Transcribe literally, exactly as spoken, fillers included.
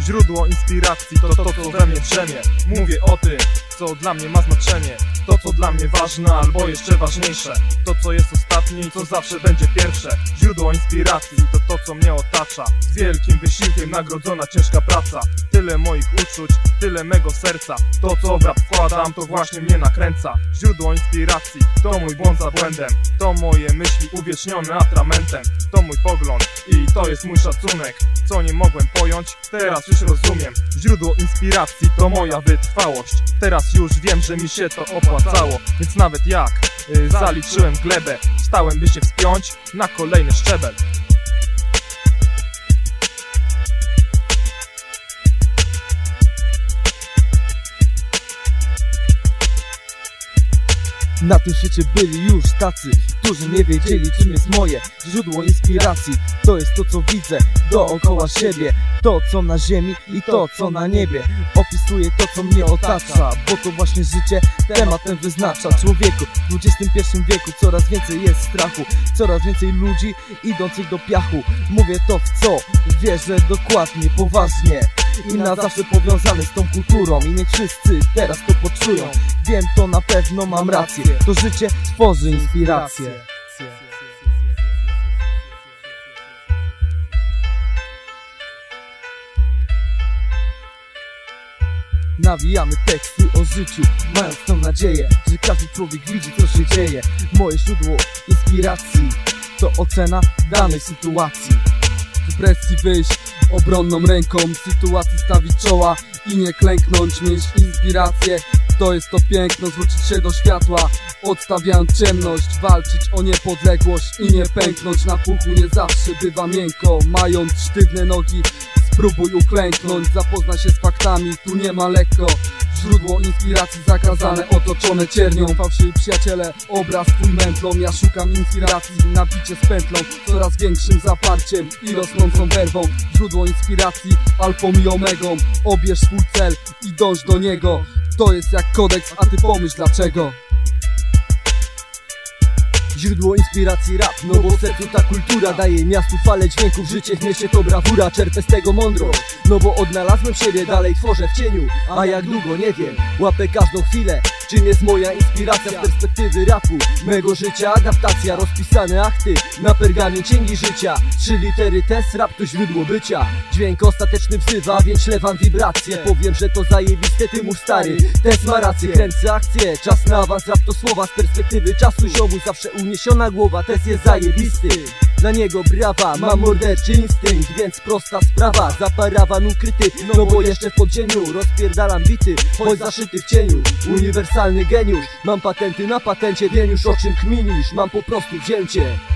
Źródło inspiracji to to, co we mnie drzemie. Mówię o tym, co dla mnie ma znaczenie. To, co dla mnie ważne, albo jeszcze ważniejsze. To, co jest ostatnie i co zawsze będzie pierwsze. Źródło inspiracji to to, co mnie otacza. Z wielkim wysiłkiem nagrodzona ciężka praca. Tyle moich uczuć, tyle mego serca. To, co w rap wkładam, to właśnie mnie nakręca. Źródło inspiracji to mój błąd za błędem. To moje myśli uwiecznione atramentem. To mój pogląd i to jest mój szacunek. Co nie mogłem pojąć, teraz już rozumiem. Źródło inspiracji to moja wytrwałość. Teraz już wiem, że mi się to opłacało. Więc nawet jak yy, zaliczyłem glebę, stałem, by się wspiąć na kolejny szczebel. Na tym świecie byli już tacy, którzy nie wiedzieli, czym jest moje źródło inspiracji. To jest to, co widzę dookoła siebie, to, co na ziemi i to, co na niebie. Opisuję to, co mnie otacza, bo to właśnie życie temat ten wyznacza. Człowieku, w dwudziestym pierwszym wieku coraz więcej jest strachu, coraz więcej ludzi idących do piachu. Mówię to, w co wierzę dokładnie, poważnie i na zawsze powiązany z tą kulturą. I niech wszyscy teraz to poczują. Wiem, to na pewno mam rację. To życie tworzy inspirację. Nawijamy teksty o życiu, mając tą nadzieję, że każdy człowiek widzi, co się dzieje. Moje źródło inspiracji to ocena danej sytuacji. Z presji wyjść obronną ręką, sytuacji stawić czoła i nie klęknąć, mieć inspirację. To jest to piękno, zwrócić się do światła, odstawiając ciemność, walczyć o niepodległość i nie pęknąć. Na puchu nie zawsze bywa miękko, mając sztywne nogi spróbuj uklęknąć, zapoznaj się z faktami, tu nie ma lekko. Źródło inspiracji zakazane, otoczone ciernią. Fałszywi przyjaciele, obraz twój mętlą. Ja szukam inspiracji na bicie z pętlą, coraz większym zaparciem i rosnącą werwą. Źródło inspiracji alfą i omegą. Obierz swój cel i dąż do niego. To jest jak kodeks, a ty pomyśl dlaczego. Źródło inspiracji rap, no bo w sercu ta kultura daje miastu falę dźwięków, życie w mieście to brawura, czerpę z tego mądrość. No bo odnalazłem siebie, dalej tworzę w cieniu, a jak długo nie wiem, łapę każdą chwilę. Czym jest moja inspiracja z perspektywy rapu mego życia? Adaptacja, rozpisane akty na pergamie księgi życia. Trzy litery test, rap to źródło bycia. Dźwięk ostateczny wzywa, więc ślewam wibracje. Powiem, że to zajebiste, ty mów stary, test ma rację. Kręcę akcję, czas na awans, rap to słowa z perspektywy czasu ziomu. Zawsze uniesiona głowa, test jest zajebisty. Dla niego brawa, mam morderczy instynkt, więc prosta sprawa. Za parawan ukryty, no bo jeszcze w podziemiu rozpierdalam bity, choć zaszyty w cieniu. Uniwersalny geniusz, mam patenty na patencie, wiem już o czym kminisz, mam po prostu wzięcie.